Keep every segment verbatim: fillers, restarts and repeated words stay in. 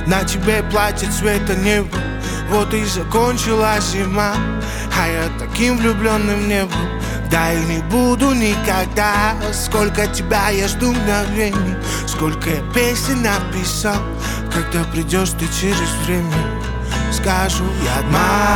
На тебе платье цвета неба, вот и закончилась зима. А я таким влюбленным не был, да и не буду никогда. Сколько тебя я жду мгновений, сколько я песен написал. Когда придешь ты через время, скажу я: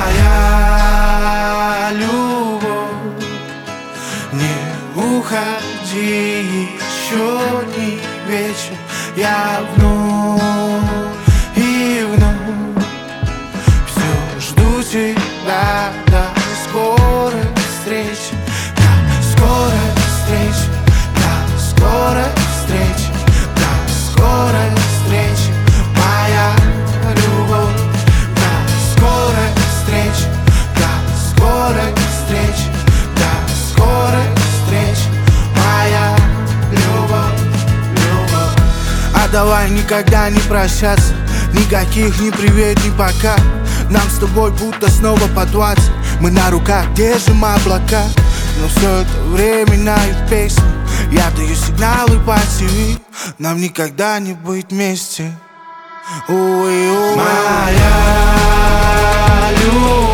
моя любовь, не уходи, еще не вечер. Я вновь и вновь все жду тебя. До скорой встречи, до скорой встречи, до скорой встречи, до скорой встречи, моя любовь. До скорой встречи, до скорой встречи, до скорой встречи, моя любовь, любовь. А давай никогда не прощаться, никаких ни привет, ни пока. Нам с тобой будто снова по двадцать, мы на руках держим облака. Но все это временная песня, я даю сигналы по ТВ. Нам никогда не быть вместе. Ой, ой. Моя любовь.